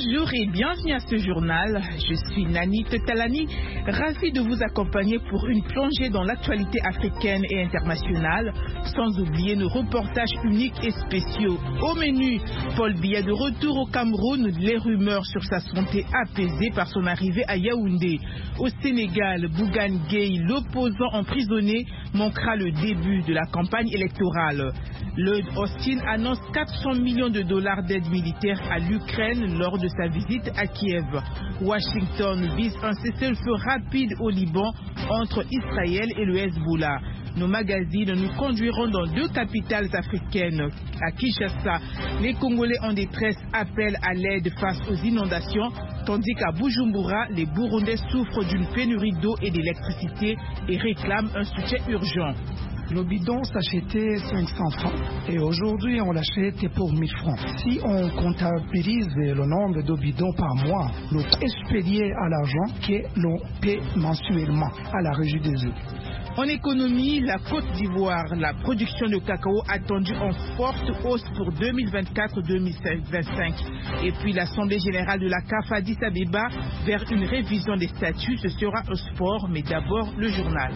Bonjour et bienvenue à ce journal. Je suis Nani Tetalani, ravie de vous accompagner pour une plongée dans l'actualité africaine et internationale, sans oublier nos reportages uniques et spéciaux. Au menu, Paul Biya de retour au Cameroun, les rumeurs sur sa santé apaisée par son arrivée à Yaoundé. Au Sénégal, Bougane Gueye, l'opposant emprisonné, manquera le début de la campagne électorale. Lloyd Austin annonce 400 millions de dollars d'aide militaire à l'Ukraine lors de sa visite à Kiev. Washington vise un cessez-le-feu rapide au Liban entre Israël et le Hezbollah. Nos magazines nous conduiront dans deux capitales africaines. À Kinshasa, les Congolais en détresse appellent à l'aide face aux inondations, tandis qu'à Bujumbura, les Burundais souffrent d'une pénurie d'eau et d'électricité et réclament un soutien urgent. Le bidon s'achetait 500 francs et aujourd'hui on l'achète pour 1000 francs. Si on comptabilise le nombre de bidons par mois, le expédié à l'argent que l'on paie mensuellement à la régie des eaux. En économie, la Côte d'Ivoire, la production de cacao attendue en forte hausse pour 2024-2025. Et puis l'Assemblée générale de la CAF Addis Abeba vers une révision des statuts. Ce sera un sport, mais d'abord le journal.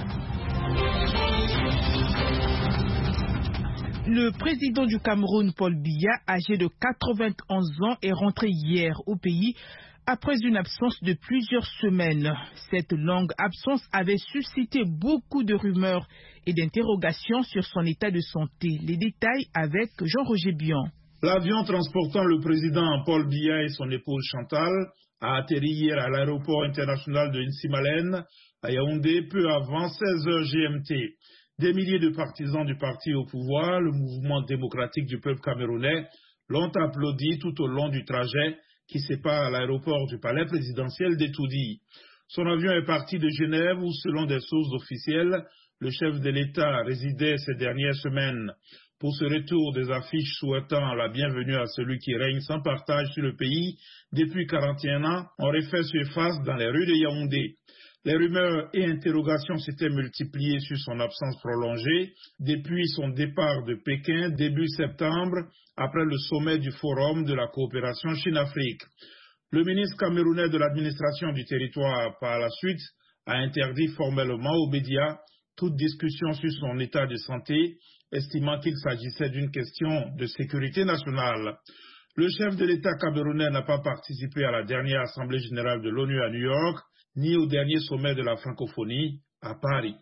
Le président du Cameroun, Paul Biya, âgé de 91 ans, est rentré hier au pays après une absence de plusieurs semaines. Cette longue absence avait suscité beaucoup de rumeurs et d'interrogations sur son état de santé. Les détails avec Jean-Roger Bion. L'avion transportant le président Paul Biya et son épouse Chantal a atterri hier à l'aéroport international de Nsimalen à Yaoundé peu avant 16h GMT. Des milliers de partisans du parti au pouvoir, le mouvement démocratique du peuple camerounais, l'ont applaudi tout au long du trajet qui sépare l'aéroport du palais présidentiel d'Etoudi. Son avion est parti de Genève où, selon des sources officielles, le chef de l'État résidait ces dernières semaines. Pour ce retour, des affiches souhaitant la bienvenue à celui qui règne sans partage sur le pays depuis 41 ans auraient fait surface dans les rues de Yaoundé. Les rumeurs et interrogations s'étaient multipliées sur son absence prolongée depuis son départ de Pékin début septembre après le sommet du Forum de la coopération Chine-Afrique. Le ministre camerounais de l'administration du territoire, par la suite, a interdit formellement aux médias toute discussion sur son état de santé, estimant qu'il s'agissait d'une question de sécurité nationale. Le chef de l'État camerounais n'a pas participé à la dernière Assemblée générale de l'ONU à New York, ni au dernier sommet de la francophonie à Paris.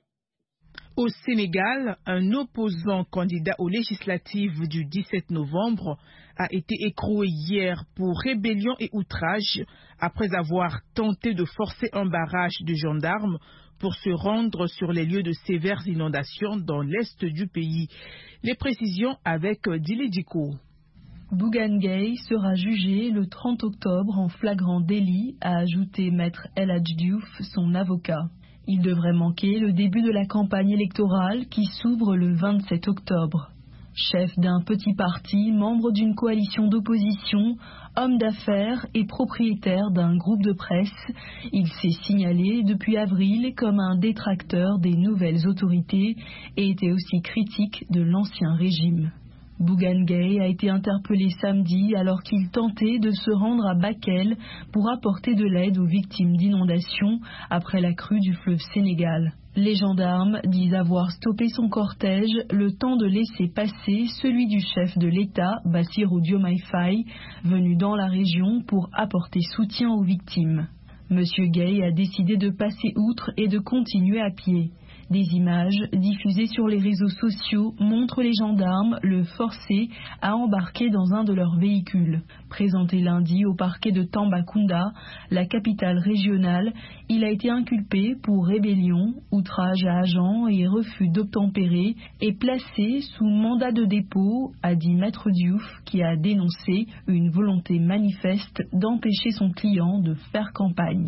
Au Sénégal, un opposant candidat aux législatives du 17 novembre a été écroué hier pour rébellion et outrage après avoir tenté de forcer un barrage de gendarmes pour se rendre sur les lieux de sévères inondations dans l'est du pays. Les précisions avec Dili Diko. Bougane Gueye sera jugé le 30 octobre en flagrant délit, a ajouté Maître El Hadj Diouf, son avocat. Il devrait manquer le début de la campagne électorale qui s'ouvre le 27 octobre. Chef d'un petit parti, membre d'une coalition d'opposition, homme d'affaires et propriétaire d'un groupe de presse, il s'est signalé depuis avril comme un détracteur des nouvelles autorités et était aussi critique de l'ancien régime. Bougane Gueye a été interpellé samedi alors qu'il tentait de se rendre à Bakel pour apporter de l'aide aux victimes d'inondations après la crue du fleuve Sénégal. Les gendarmes disent avoir stoppé son cortège le temps de laisser passer celui du chef de l'État, Bassirou Diomaye Faye, venu dans la région pour apporter soutien aux victimes. Monsieur Gueye a décidé de passer outre et de continuer à pied. Des images diffusées sur les réseaux sociaux montrent les gendarmes le forcer à embarquer dans un de leurs véhicules. Présenté lundi au parquet de Tambacounda, la capitale régionale, il a été inculpé pour rébellion, outrage à agent et refus d'obtempérer et placé sous mandat de dépôt, a dit Maître Diouf, qui a dénoncé une volonté manifeste d'empêcher son client de faire campagne.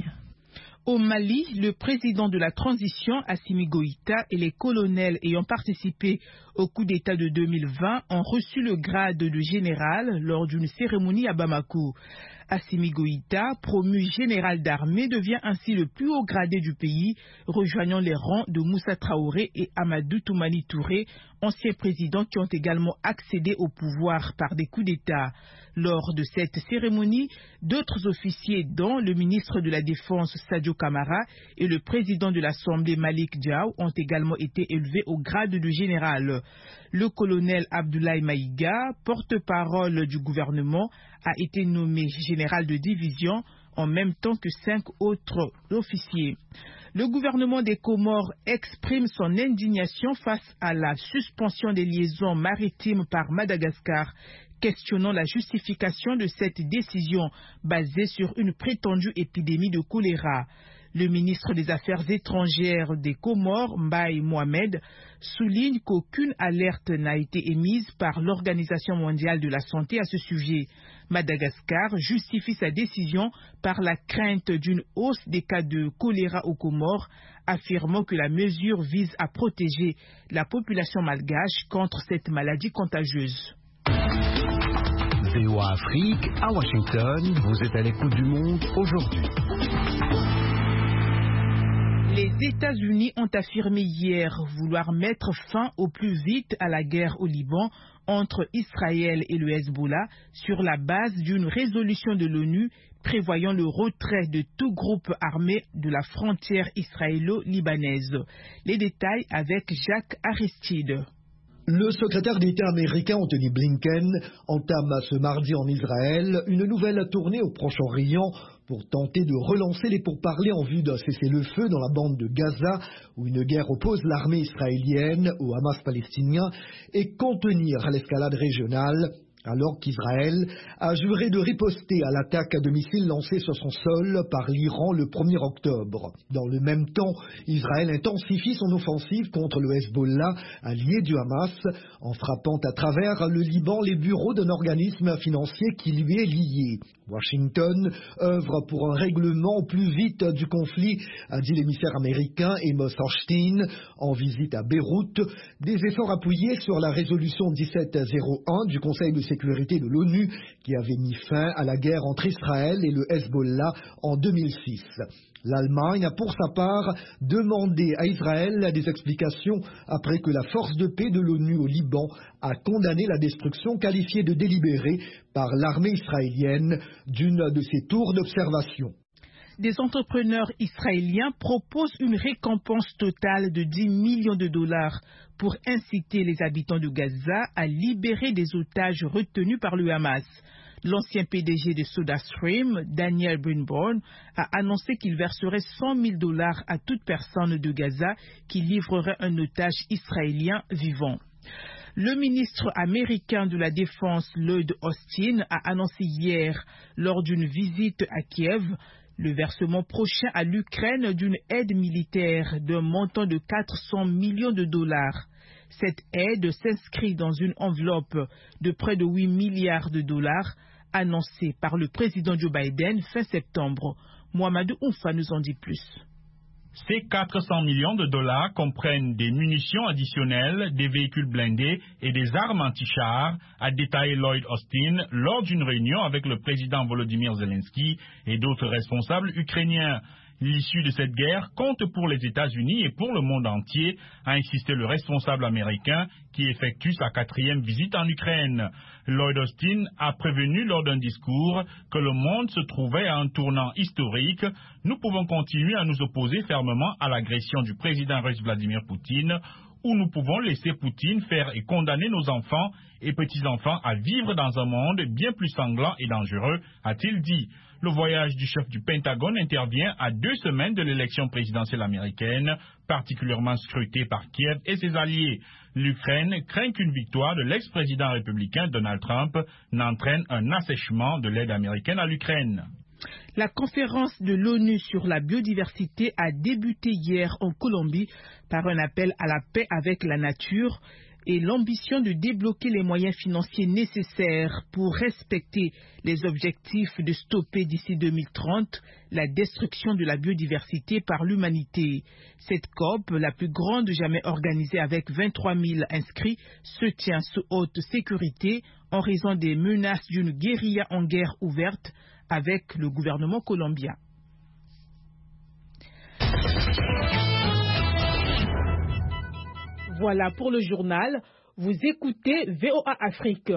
Au Mali, le président de la transition, Assimi Goïta, et les colonels ayant participé au coup d'État de 2020 ont reçu le grade de général lors d'une cérémonie à Bamako. Assimi Goïta, promu général d'armée, devient ainsi le plus haut gradé du pays, rejoignant les rangs de Moussa Traoré et Amadou Toumani Touré, anciens présidents qui ont également accédé au pouvoir par des coups d'État. Lors de cette cérémonie, d'autres officiers, dont le ministre de la Défense Sadio Kamara et le président de l'Assemblée Malik Diaw, ont également été élevés au grade de général. Le colonel Abdoulaye Maïga, porte-parole du gouvernement, a été nommé général de division en même temps que 5 autres officiers. Le gouvernement des Comores exprime son indignation face à la suspension des liaisons maritimes par Madagascar, questionnant la justification de cette décision basée sur une prétendue épidémie de choléra. Le ministre des Affaires étrangères des Comores, Mbaye Mohamed, souligne qu'aucune alerte n'a été émise par l'Organisation mondiale de la santé à ce sujet. Madagascar justifie sa décision par la crainte d'une hausse des cas de choléra aux Comores, affirmant que la mesure vise à protéger la population malgache contre cette maladie contagieuse. VOA Afrique, à Washington, vous êtes à l'écoute du monde aujourd'hui. Les États-Unis ont affirmé hier vouloir mettre fin au plus vite à la guerre au Liban entre Israël et le Hezbollah sur la base d'une résolution de l'ONU prévoyant le retrait de tout groupe armé de la frontière israélo-libanaise. Les détails avec Jacques Aristide. Le secrétaire d'État américain Anthony Blinken entame ce mardi en Israël une nouvelle tournée au Proche-Orient pour tenter de relancer les pourparlers en vue d'un cessez-le-feu dans la bande de Gaza où une guerre oppose l'armée israélienne au Hamas palestinien et contenir l'escalade régionale, alors qu'Israël a juré de riposter à l'attaque de missiles lancée sur son sol par l'Iran le 1er octobre. Dans le même temps, Israël intensifie son offensive contre le Hezbollah, allié du Hamas, en frappant à travers le Liban les bureaux d'un organisme financier qui lui est lié. Washington œuvre pour un règlement au plus vite du conflit, a dit l'émissaire américain Amos Hochstein en visite à Beyrouth, des efforts appuyés sur la résolution 1701 du Conseil de sécurité de l'ONU qui avait mis fin à la guerre entre Israël et le Hezbollah en 2006. L'Allemagne a pour sa part demandé à Israël des explications après que la force de paix de l'ONU au Liban a condamné la destruction qualifiée de délibérée par l'armée israélienne d'une de ses tours d'observation. Des entrepreneurs israéliens proposent une récompense totale de 10 millions de dollars pour inciter les habitants de Gaza à libérer des otages retenus par le Hamas. L'ancien PDG de SodaStream, Daniel Brinborn, a annoncé qu'il verserait 100 000 dollars à toute personne de Gaza qui livrerait un otage israélien vivant. Le ministre américain de la Défense, Lloyd Austin, a annoncé hier, lors d'une visite à Kiev, le versement prochain à l'Ukraine d'une aide militaire d'un montant de 400 millions de dollars. Cette aide s'inscrit dans une enveloppe de près de 8 milliards de dollars annoncée par le président Joe Biden fin septembre. Mohamedou Oumfa nous en dit plus. Ces 400 millions de dollars comprennent des munitions additionnelles, des véhicules blindés et des armes anti-chars, a détaillé Lloyd Austin lors d'une réunion avec le président Volodymyr Zelensky et d'autres responsables ukrainiens. L'issue de cette guerre compte pour les États-Unis et pour le monde entier, a insisté le responsable américain qui effectue sa 4e visite en Ukraine. Lloyd Austin a prévenu lors d'un discours que le monde se trouvait à un tournant historique. Nous pouvons continuer à nous opposer fermement à l'agression du président russe Vladimir Poutine, ou nous pouvons laisser Poutine faire et condamner nos enfants et petits-enfants à vivre dans un monde bien plus sanglant et dangereux, a-t-il dit. Le voyage du chef du Pentagone intervient à 2 semaines de l'élection présidentielle américaine, particulièrement scrutée par Kiev et ses alliés. L'Ukraine craint qu'une victoire de l'ex-président républicain Donald Trump n'entraîne un assèchement de l'aide américaine à l'Ukraine. La conférence de l'ONU sur la biodiversité a débuté hier en Colombie par un appel à la paix avec la nature et l'ambition de débloquer les moyens financiers nécessaires pour respecter les objectifs de stopper d'ici 2030 la destruction de la biodiversité par l'humanité. Cette COP, la plus grande jamais organisée avec 23 000 inscrits, se tient sous haute sécurité en raison des menaces d'une guérilla en guerre ouverte avec le gouvernement colombien. Voilà pour le journal. Vous écoutez VOA Afrique.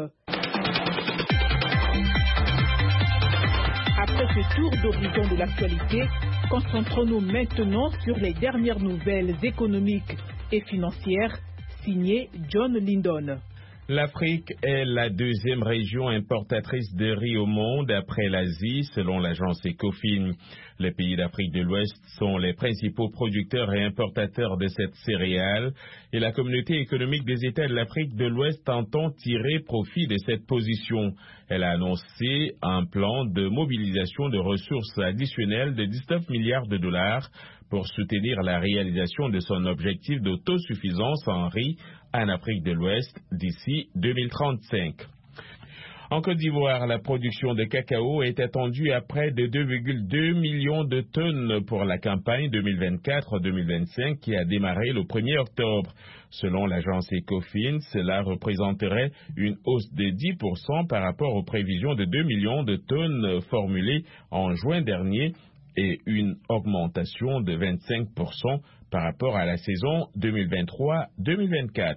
Après ce tour d'horizon de l'actualité, concentrons-nous maintenant sur les dernières nouvelles économiques et financières signées John Lindon. L'Afrique est la deuxième région importatrice de riz au monde après l'Asie, selon l'agence Ecofin. Les pays d'Afrique de l'Ouest sont les principaux producteurs et importateurs de cette céréale et la communauté économique des États de l'Afrique de l'Ouest entend tirer profit de cette position. Elle a annoncé un plan de mobilisation de ressources additionnelles de 19 milliards de dollars pour soutenir la réalisation de son objectif d'autosuffisance en riz en Afrique de l'Ouest d'ici 2035. En Côte d'Ivoire, la production de cacao est attendue à près de 2,2 millions de tonnes pour la campagne 2024-2025 qui a démarré le 1er octobre. Selon l'agence Ecofin, cela représenterait une hausse de 10% par rapport aux prévisions de 2 millions de tonnes formulées en juin dernier et une augmentation de 25% par rapport à la saison 2023-2024.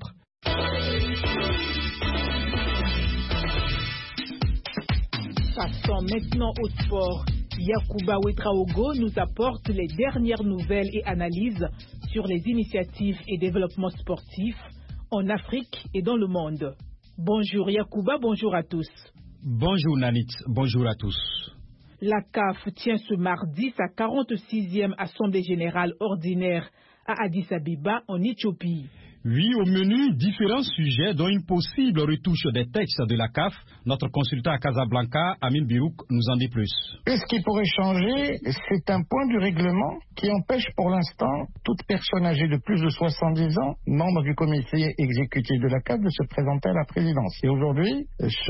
Passons maintenant au sport. Yacouba Ouedraogo nous apporte les dernières nouvelles et analyses sur les initiatives et développements sportifs en Afrique et dans le monde. Bonjour Yacouba, bonjour à tous. Bonjour Nanit, bonjour à tous. La CAF tient ce mardi sa 46e Assemblée générale ordinaire à Addis Abeba en Éthiopie. Oui, au menu, différents sujets dont une possible retouche des textes de la CAF. Notre consultant à Casablanca, Amin Birouk, nous en dit plus. Ce qui pourrait changer, c'est un point du règlement qui empêche pour l'instant toute personne âgée de plus de 70 ans, membre du comité exécutif de la CAF, de se présenter à la présidence. Et aujourd'hui,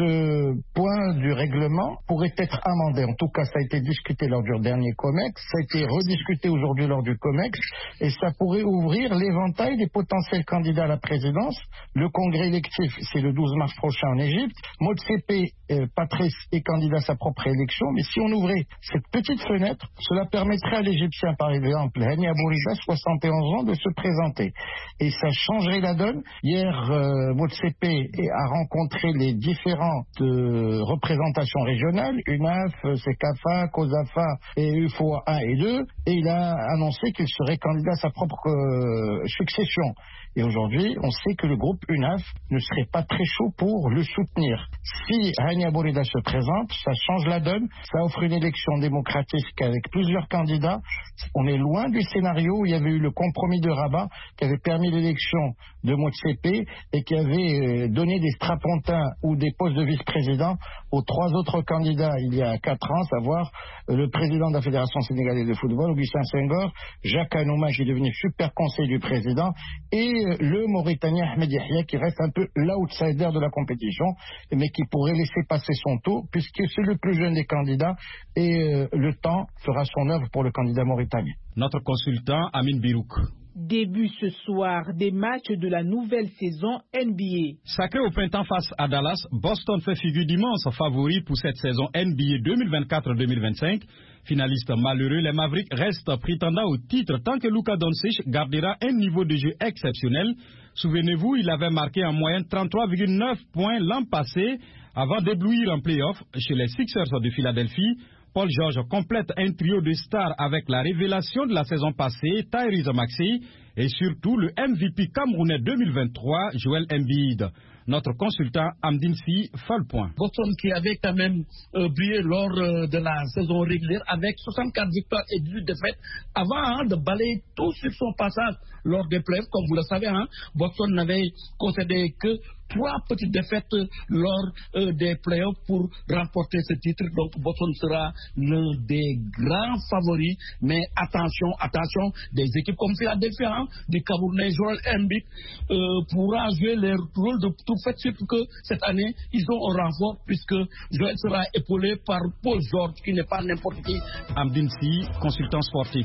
ce point du règlement pourrait être amendé. En tout cas, ça a été discuté lors du dernier COMEX, ça a été rediscuté aujourd'hui lors du COMEX, et ça pourrait ouvrir l'éventail des potentiels candidat à la présidence. Le congrès électif, c'est le 12 mars prochain en Égypte. Motsepe, Patrice, est candidat à sa propre élection. Mais si on ouvrait cette petite fenêtre, cela permettrait à l'Égyptien, par exemple, Hani Abourida, 71 ans, de se présenter. Et ça changerait la donne. Hier, Motsepe a rencontré les différentes représentations régionales, UNAF, CECAFA, COSAFA et UFOA 1 et 2, et il a annoncé qu'il serait candidat à sa propre succession. Et aujourd'hui, on sait que le groupe UNAF ne serait pas très chaud pour le soutenir. Si Hani Abourida se présente, ça change la donne, ça offre une élection démocratique avec plusieurs candidats. On est loin du scénario où il y avait eu le compromis de Rabat qui avait permis l'élection de Motsepe et qui avait donné des strapontins ou des postes de vice-président aux trois autres candidats il y a 4 ans, à savoir le président de la Fédération sénégalaise de football, Augustin Senghor, Jacques Anouma qui est devenu super conseiller du président et le Mauritanien Ahmed Yahya qui reste un peu l'outsider de la compétition mais qui pourrait laisser passer son tour puisque c'est le plus jeune des candidats et le temps fera son œuvre pour le candidat mauritanien. Notre consultant Amin Birouk. Début ce soir des matchs de la nouvelle saison NBA. Sacré au printemps face à Dallas, Boston fait figure d'immense favori pour cette saison NBA 2024-2025. Finaliste malheureux, les Mavericks restent prétendants au titre tant que Luka Doncic gardera un niveau de jeu exceptionnel. Souvenez-vous, il avait marqué en moyenne 33,9 points l'an passé avant d'éblouir en play-off chez les Sixers de Philadelphie. Paul George complète un trio de stars avec la révélation de la saison passée, Tyrese Maxey, et surtout le MVP camerounais 2023, Joel Embiid. Notre consultant Amdinsi fait le point. Boston qui avait quand même brillé lors de la saison régulière avec 64 victoires et 18 défaites avant de balayer tout sur son passage lors des playoffs. Comme vous le savez, Boston n'avait concédé que 3 petites défaites lors des playoffs pour remporter ce titre. Donc Boston sera l'un des grands favoris. Mais attention, des équipes comme Philadelphie, du Camerounais Joel Embiid pourra jouer leur rôle de tout fait, surtout que cette année, ils ont un renfort puisque Joel sera épaulé par Paul George qui n'est pas n'importe qui. Amdinsi, consultant sportif.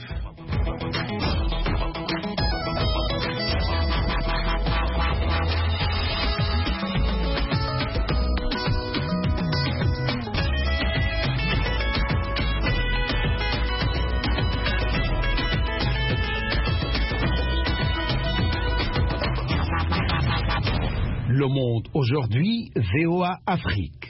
le monde aujourd'hui, VOA Afrique.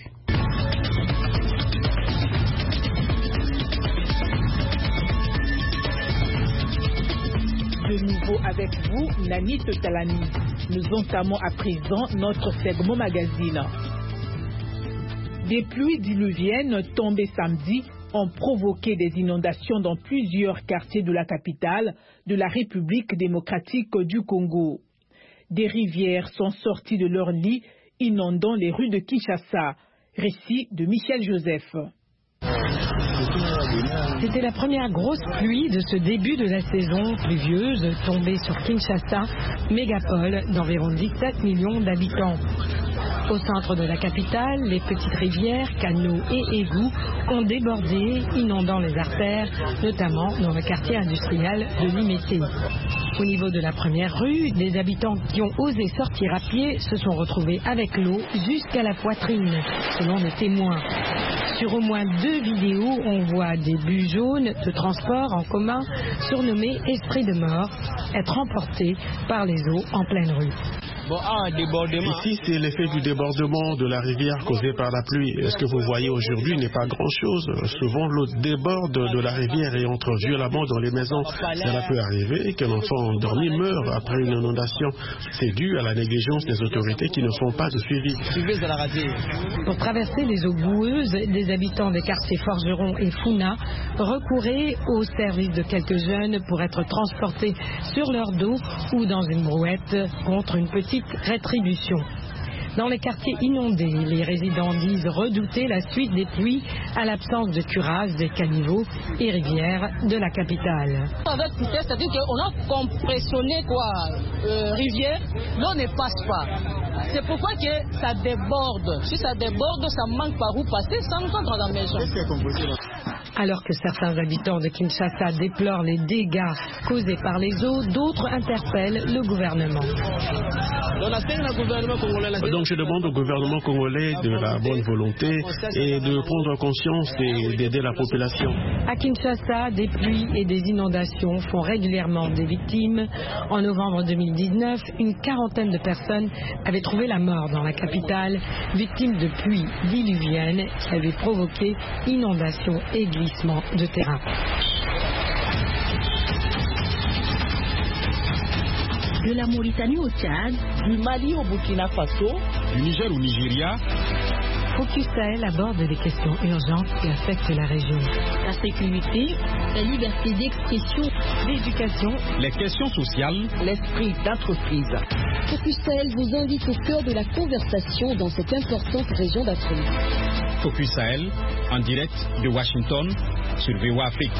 De nouveau avec vous, Nani Talani. Nous entamons à présent notre segment magazine. Des pluies diluviennes tombées samedi ont provoqué des inondations dans plusieurs quartiers de la capitale de la République démocratique du Congo. Des rivières sont sorties de leur lit, inondant les rues de Kinshasa. Récit de Michel Joseph. C'était la première grosse pluie de ce début de la saison pluvieuse tombée sur Kinshasa, mégapole d'environ 17 millions d'habitants. Au centre de la capitale, les petites rivières, canaux et égouts ont débordé, inondant les artères, notamment dans le quartier industriel de Limete. Au niveau de la première rue, des habitants qui ont osé sortir à pied se sont retrouvés avec l'eau jusqu'à la poitrine, selon les témoins. Sur au moins 2 vidéos, on voit des bus jaunes de transport en commun, surnommés esprits de mort, être emportés par les eaux en pleine rue. Ici, c'est l'effet du débordement de la rivière causé par la pluie. Ce que vous voyez aujourd'hui n'est pas grand-chose. Souvent, l'eau déborde de la rivière et entre violemment dans les maisons. Cela peut arriver qu'un enfant endormi meure après une inondation. C'est dû à la négligence des autorités qui ne font pas de suivi. Pour traverser les eaux boueuses, des habitants des quartiers Forgeron et Funa recouraient au service de quelques jeunes pour être transportés sur leur dos ou dans une brouette contre une petite rétribution. Dans les quartiers inondés, les résidents disent redouter la suite des pluies à l'absence de curage des caniveaux et rivières de la capitale. Avec vitesse, c'est-à-dire qu'on a compressionné rivière, l'eau ne passe pas. C'est pourquoi que ça déborde. Si ça déborde, ça manque par où passer, ça nous entre dans la maison. Alors que certains habitants de Kinshasa déplorent les dégâts causés par les eaux, d'autres interpellent le gouvernement. Donc je demande au gouvernement congolais de la bonne volonté et de prendre conscience et d'aider la population. À Kinshasa, des pluies et des inondations font régulièrement des victimes. En novembre 2019, une quarantaine de personnes avaient trouvé la mort dans la capitale, victimes de pluies diluviennes qui avaient provoqué inondations et glissements de terrain. De la Mauritanie au Tchad, du Mali au Burkina Faso, du Niger au Nigeria. Focus Sahel aborde des questions urgentes qui affectent la région. La sécurité, la liberté d'expression, l'éducation, les questions sociales, l'esprit d'entreprise. Focus Sahel vous invite au cœur de la conversation dans cette importante région d'Afrique. Focus Sahel, en direct de Washington, sur VOA Afrique.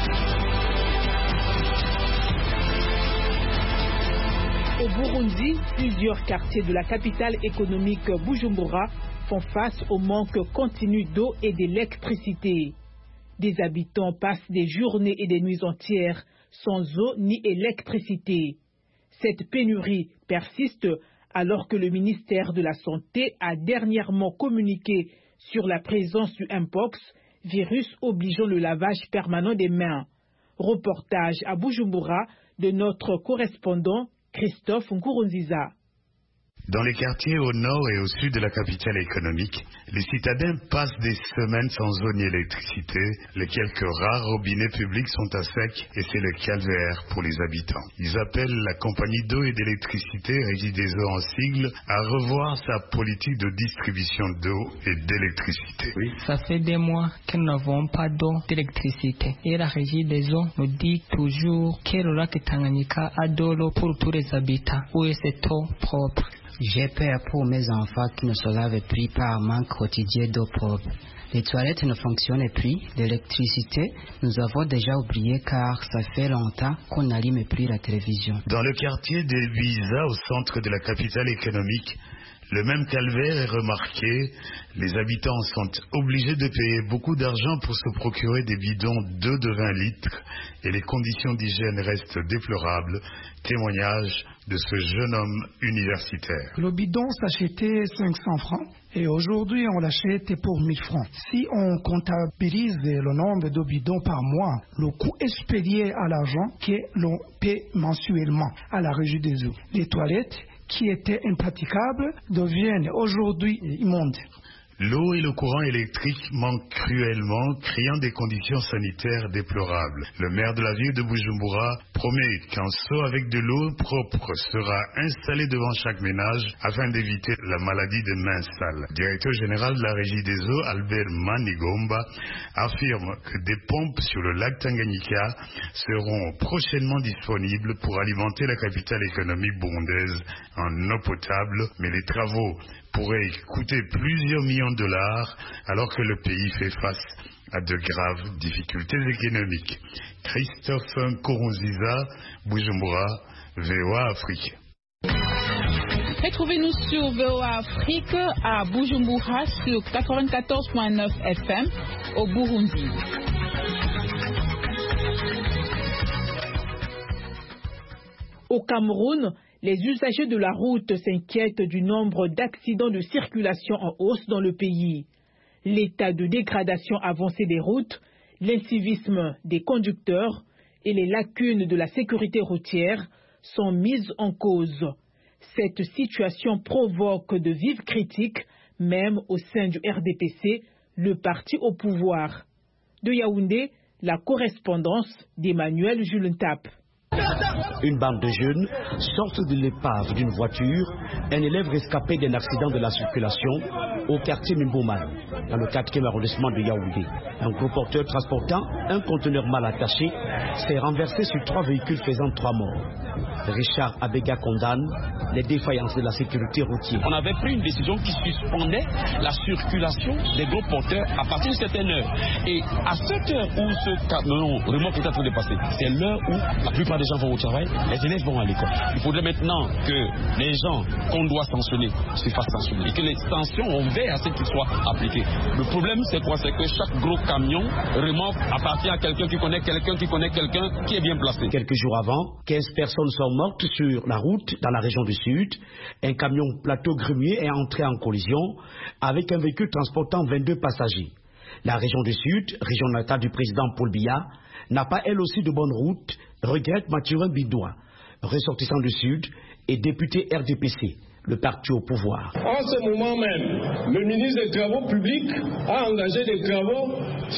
Au Burundi, plusieurs quartiers de la capitale économique Bujumbura font face au manque continu d'eau et d'électricité. Des habitants passent des journées et des nuits entières sans eau ni électricité. Cette pénurie persiste alors que le ministère de la Santé a dernièrement communiqué sur la présence du Mpox, virus obligeant le lavage permanent des mains. Reportage à Bujumbura de notre correspondant Christophe Nkurunziza. Dans les quartiers au nord et au sud de la capitale économique, les citadins passent des semaines sans eau ni électricité. Les quelques rares robinets publics sont à sec et c'est le calvaire pour les habitants. Ils appellent la compagnie d'eau et d'électricité, Regideso en sigle, à revoir sa politique de distribution d'eau et d'électricité. Oui. Ça fait des mois que nous n'avons pas d'eau, d'électricité. Et la Regideso nous dit toujours que le lac Tanganyika a de l'eau pour tous les habitants. Où est cette eau propre? J'ai peur pour mes enfants qui ne se lavent plus par manque quotidien d'eau propre. Les toilettes ne fonctionnent plus. L'électricité, nous avons déjà oublié car ça fait longtemps qu'on n'allume plus la télévision. Dans le quartier de Biza, au centre de la capitale économique, le même calvaire est remarqué. Les habitants sont obligés de payer beaucoup d'argent pour se procurer des bidons d'eau de 20 litres et les conditions d'hygiène restent déplorables. Témoignage de ce jeune homme universitaire. Le bidon s'achetait 500 francs et aujourd'hui on l'achète pour 1000 francs. Si on comptabilise le nombre de bidons par mois, le coût expédié à l'argent que l'on paie mensuellement à la régie des eaux. Les toilettes qui étaient impraticables deviennent aujourd'hui immondes. L'eau et le courant électrique manquent cruellement, créant des conditions sanitaires déplorables. Le maire de la ville de Bujumbura promet qu'un seau avec de l'eau propre sera installé devant chaque ménage afin d'éviter la maladie des mains sales. Le directeur général de la Régie des eaux, Albert Manigomba, affirme que des pompes sur le lac Tanganyika seront prochainement disponibles pour alimenter la capitale économique burundaise en eau potable, mais les travaux pourrait coûter plusieurs millions de dollars alors que le pays fait face à de graves difficultés économiques. Christophe Nkurunziza, Bujumbura, VOA Afrique. Retrouvez-nous sur VOA Afrique à Bujumbura sur 94.9 FM au Burundi. Au Cameroun, les usagers de la route s'inquiètent du nombre d'accidents de circulation en hausse dans le pays. L'état de dégradation avancée des routes, l'incivisme des conducteurs et les lacunes de la sécurité routière sont mises en cause. Cette situation provoque de vives critiques, même au sein du RDPC, le parti au pouvoir. De Yaoundé, la correspondance d'Emmanuel Julentap. Une bande de jeunes sortent de l'épave d'une voiture, un élève rescapé d'un accident de la circulation au quartier Mimbouman, dans le 4e arrondissement de Yaoundé. Un gros porteur transportant un conteneur mal attaché s'est renversé sur 3 véhicules faisant 3 morts. Richard Abega condamne les défaillances de la sécurité routière. On avait pris une décision qui suspendait la circulation des gros porteurs à partir de certaines heures. Et à cette heure où ce camion remorque est en train de passer, c'est l'heure où la plupart des gens vont au travail, les élèves vont à l'école. Il faudrait maintenant que les gens qu'on doit sanctionner se fassent sanctionner et que les sanctions, on veille à ce qu'ils soient appliquées. Le problème, c'est quoi? C'est que chaque gros camion remorque appartient à quelqu'un qui connaît quelqu'un qui est bien placé. Quelques jours avant, 15 personnes sont mortes sur la route dans la région du Sud. Un camion plateau grumier est entré en collision avec un véhicule transportant 22 passagers. La région du Sud, région natale du président Paul Biya, n'a pas elle aussi de bonnes routes, regrette Mathurin Bidoua, ressortissant du Sud et député RDPC, le parti au pouvoir. En ce moment même, le ministre des Travaux publics a engagé des travaux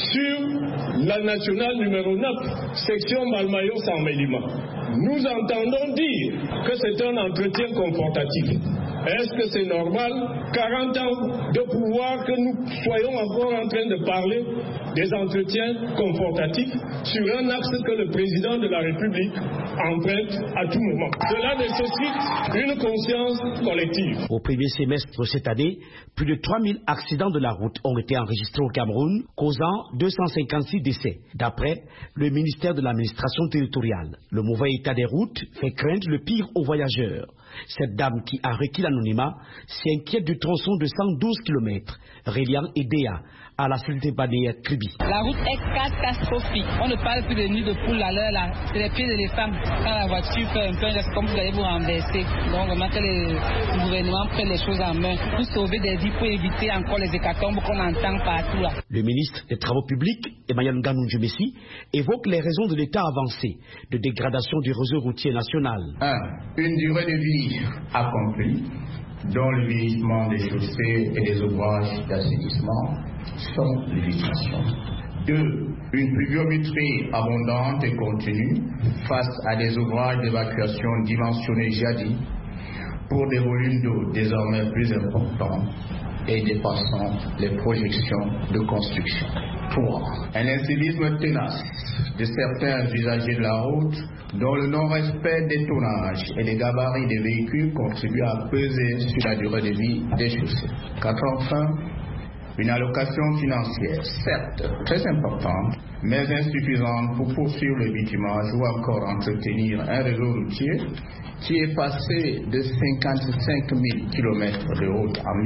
sur la nationale numéro 9, section Malmayo-Saint-Mélima. Nous entendons dire que c'est un entretien confrontatif. Est-ce que c'est normal, 40 ans de pouvoir, que nous soyons encore en train de parler des entretiens confrontatifs sur un axe que le président de la République emprunte à tout moment? Cela nécessite une conscience collective. Au premier semestre de cette année, plus de 3000 accidents de la route ont été enregistrés au Cameroun, causant 256 décès, d'après le ministère de l'administration territoriale. Le mauvais état des routes fait craindre le pire aux voyageurs. Cette dame qui a requis l'anonymat s'inquiète du tronçon de 112 km reliant Edea à la cité balnéaire Kribi. La route est catastrophique. On ne parle plus de nuit de poule à l'heure là. C'est les pieds de l'éléphant. Quand la voiture fait un peu, c'est comme vous allez vous renverser. Donc vraiment que le gouvernement prenne les choses en main pour sauver des vies, pour éviter encore les hécatombes qu'on entend partout là. Le ministre des Travaux publics, Emmanuel Nganou-Djumessi, évoque les raisons de l'état avancé de dégradation du réseau routier national. 1. Une durée de vie accomplie, dont le vieillissement des chaussées et des ouvrages d'assainissement sans limitation. 2. Une pluviométrie abondante et continue face à des ouvrages d'évacuation dimensionnés jadis pour des volumes d'eau désormais plus importants et dépassant les projections de construction. 3. Un incivisme tenace de certains usagers de la route dont le non-respect des tonnages et des gabarits des véhicules contribue à peser sur la durée de vie des chaussées. 4. Enfin, une allocation financière, certes très importante, mais insuffisante pour poursuivre le bitumage ou encore entretenir un réseau routier qui est passé de 55 000 km de route en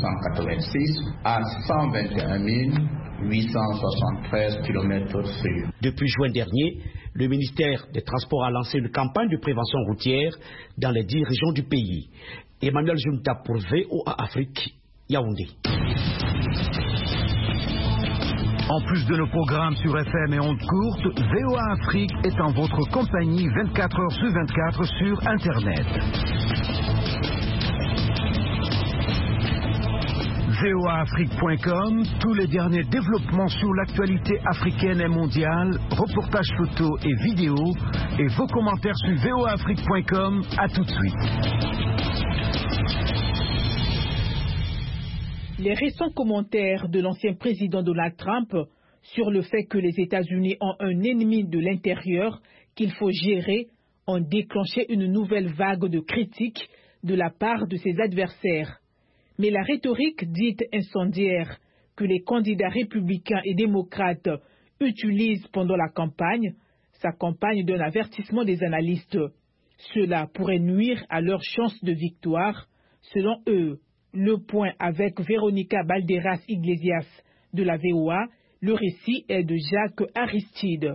1986 à 121 873 km sûrs. Depuis juin dernier, le ministère des Transports a lancé une campagne de prévention routière dans les 10 régions du pays. Emmanuel Junta pour VOA Afrique, Yaoundé. En plus de nos programmes sur FM et ondes courtes, VOA Afrique est en votre compagnie 24 heures sur 24 sur Internet. voaafrique.com, tous les derniers développements sur l'actualité africaine et mondiale, reportages photos et vidéos, et vos commentaires sur voaafrique.com. À tout de suite. Les récents commentaires de l'ancien président Donald Trump sur le fait que les États-Unis ont un ennemi de l'intérieur qu'il faut gérer ont déclenché une nouvelle vague de critiques de la part de ses adversaires. Mais la rhétorique dite incendiaire que les candidats républicains et démocrates utilisent pendant la campagne s'accompagne d'un avertissement des analystes. Cela pourrait nuire à leurs chances de victoire, selon eux. Le point avec Véronica Balderas Iglesias de la VOA, le récit est de Jacques Aristide.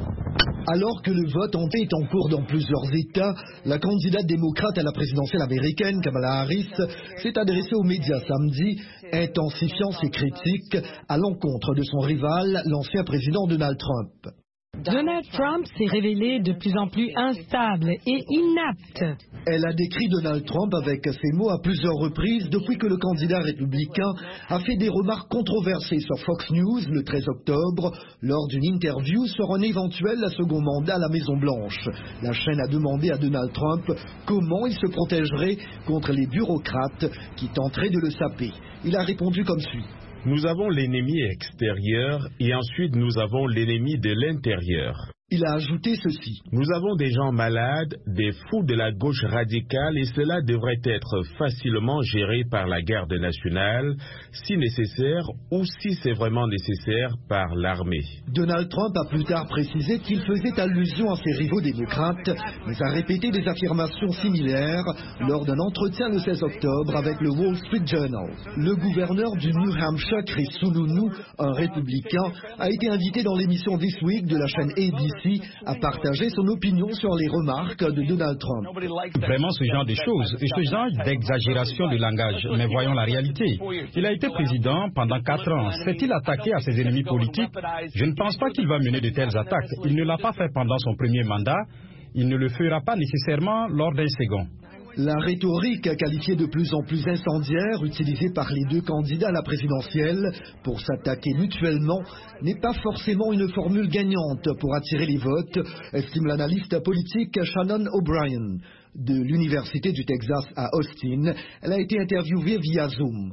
Alors que le vote en paix est en cours dans plusieurs États, la candidate démocrate à la présidentielle américaine, Kamala Harris, s'est adressée aux médias samedi, intensifiant ses critiques à l'encontre de son rival, l'ancien président Donald Trump. Donald Trump s'est révélé de plus en plus instable et inapte. Elle a décrit Donald Trump avec ces mots à plusieurs reprises depuis que le candidat républicain a fait des remarques controversées sur Fox News le 13 octobre lors d'une interview sur un éventuel second mandat à la Maison-Blanche. La chaîne a demandé à Donald Trump comment il se protégerait contre les bureaucrates qui tenteraient de le saper. Il a répondu comme suit. Nous avons l'ennemi extérieur et ensuite nous avons l'ennemi de l'intérieur. Il a ajouté ceci. Nous avons des gens malades, des fous de la gauche radicale et cela devrait être facilement géré par la garde nationale, si nécessaire ou si c'est vraiment nécessaire par l'armée. Donald Trump a plus tard précisé qu'il faisait allusion à ses rivaux démocrates, mais a répété des affirmations similaires lors d'un entretien le 16 octobre avec le Wall Street Journal. Le gouverneur du New Hampshire, Chris Sununu, un républicain, a été invité dans l'émission This Week de la chaîne ABC à partager son opinion sur les remarques de Donald Trump. Vraiment ce genre de choses, et ce genre d'exagération de langage. Mais voyons la réalité. Il a été président pendant 4 ans. S'est-il attaqué à ses ennemis politiques? Je ne pense pas qu'il va mener de telles attaques. Il ne l'a pas fait pendant son premier mandat. Il ne le fera pas nécessairement lors d'un second. La rhétorique qualifiée de plus en plus incendiaire utilisée par les deux candidats à la présidentielle pour s'attaquer mutuellement n'est pas forcément une formule gagnante pour attirer les votes, estime l'analyste politique Shannon O'Brien. De l'Université du Texas à Austin, elle a été interviewée via Zoom.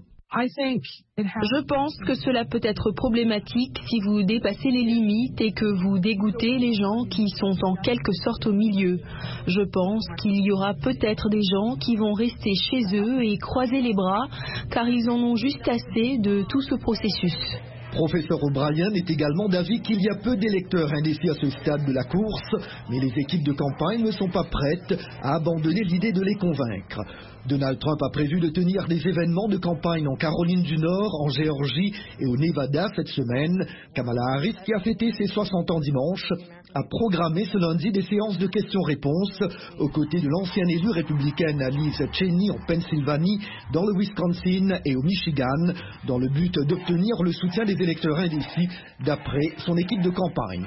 Je pense que cela peut être problématique si vous dépassez les limites et que vous dégoûtez les gens qui sont en quelque sorte au milieu. Je pense qu'il y aura peut-être des gens qui vont rester chez eux et croiser les bras car ils en ont juste assez de tout ce processus. Professeur O'Brien est également d'avis qu'il y a peu d'électeurs indécis à ce stade de la course, mais les équipes de campagne ne sont pas prêtes à abandonner l'idée de les convaincre. Donald Trump a prévu de tenir des événements de campagne en Caroline du Nord, en Géorgie et au Nevada cette semaine. Kamala Harris, qui a fêté ses 60 ans dimanche, a programmé ce lundi des séances de questions-réponses aux côtés de l'ancienne élue républicaine Liz Cheney en Pennsylvanie, dans le Wisconsin et au Michigan, dans le but d'obtenir le soutien des électeurs indécis, d'après son équipe de campagne.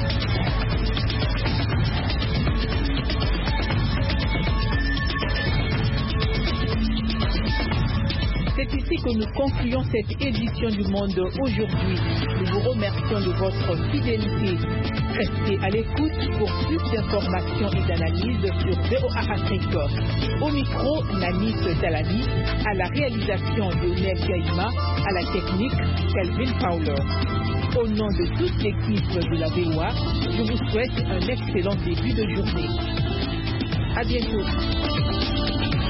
C'est ici que nous concluons cette édition du Monde aujourd'hui. Nous vous remercions de votre fidélité. Restez à l'écoute pour plus d'informations et d'analyses sur VOA Afrique. Au micro, Nani Talani, à la réalisation de Nel Gaïma, à la technique, Kelvin Fowler. Au nom de toute l'équipe de la VOA, je vous souhaite un excellent début de journée. À bientôt.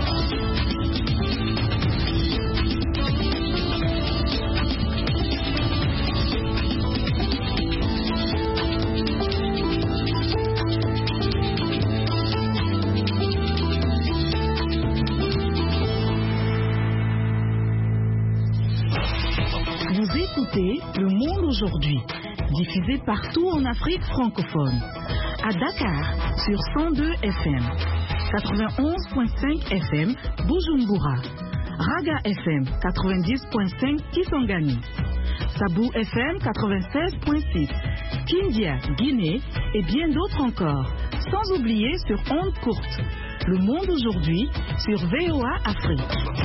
Le Monde aujourd'hui, diffusé partout en Afrique francophone. À Dakar, sur 102 FM, 91.5 FM, Bujumbura, Raga FM, 90.5 Kisangani, Sabou FM, 96.6, Kindia, Guinée et bien d'autres encore, sans oublier sur ondes courtes. Le Monde aujourd'hui sur VOA Afrique.